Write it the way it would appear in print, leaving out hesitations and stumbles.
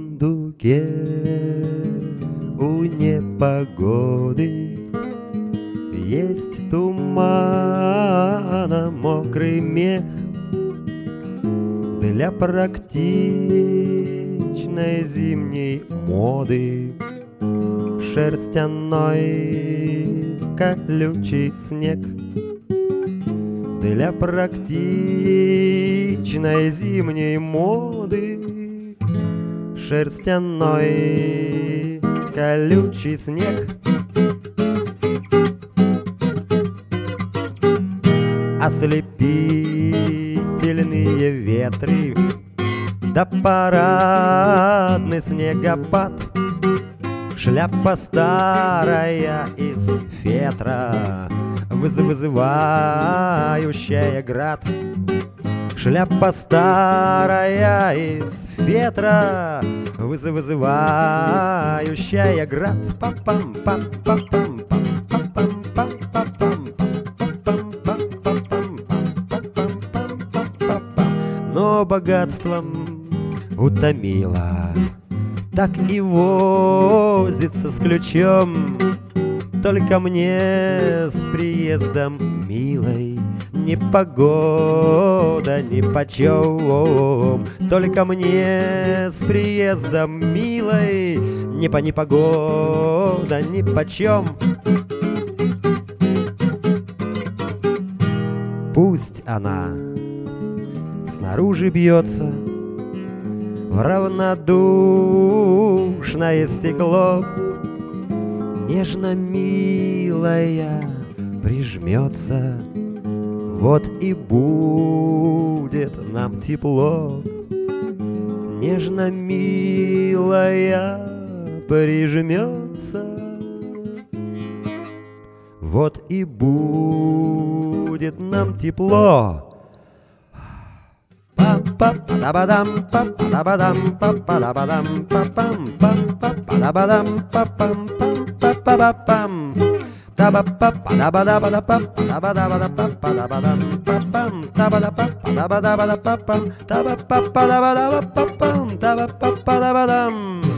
сундуке у непогоды есть тумана мокрый мех для практичной зимней моды. Шерстяной колючий снег для практичной зимней моды. Шерстяной колючий снег. Ослепительные ветры да парадный снегопад. Шляпа старая из фетра, вызывающая град. Шляпа старая из фетра, вызывающая град. Папам, пам, папам, пам, папам, пам, папам, пам. Но богатством утомила, так и возится с ключом. Только мне с приездом милой ни погода, ни почем. Только мне с приездом милой ни погода, ни почем. Пусть она снаружи бьется в равнодушное стекло, нежно милая прижмется, вот и будет нам тепло. Нежно милая прижмется, вот и будет нам тепло. Па-па-па-да-ба-дам, па-па-да-ба-дам, па-па-да-ба-дам, па-пам, па-па-да-ба-дам, па-пам, па-па-па-пам. Та-ба-па-па-да-ба-да-ба-да-па-па-да-ба-да-ба-да-па-па-да-ба-дам, па-пам, та-ба-да-па-па-да-ба-да-ба-да-па-пам, та-ба-па-па-да-ба-да-ба-па-пам, та-ба-па-па-да-ба-дам.